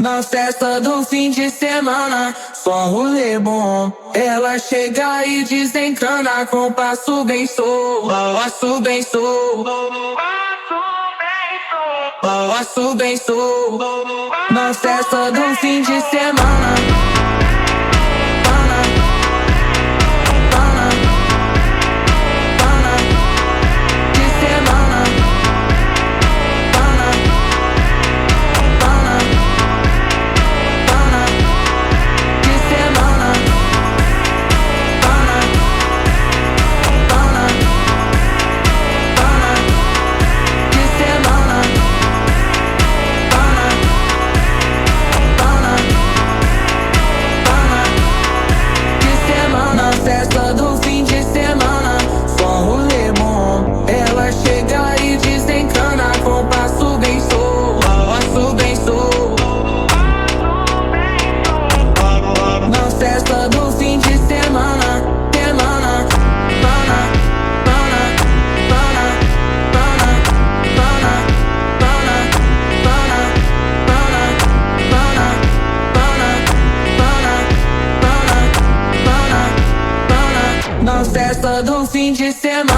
Na festa do fim de semana, só rolê bom. Ela chega e desencana com passo bem solto, passo bem solto, passo bem solto. Na festa do fim de semana. Festa do fim de semana, só rolê bom. Ela chega e desencana com passo bem solto, passo bem solto. Na festa do fim de semana, semana, pana, pana, pana, pana, pana, pana, pana, pana, pana, pana, pana, pana, pana. Na festa do fim de semana.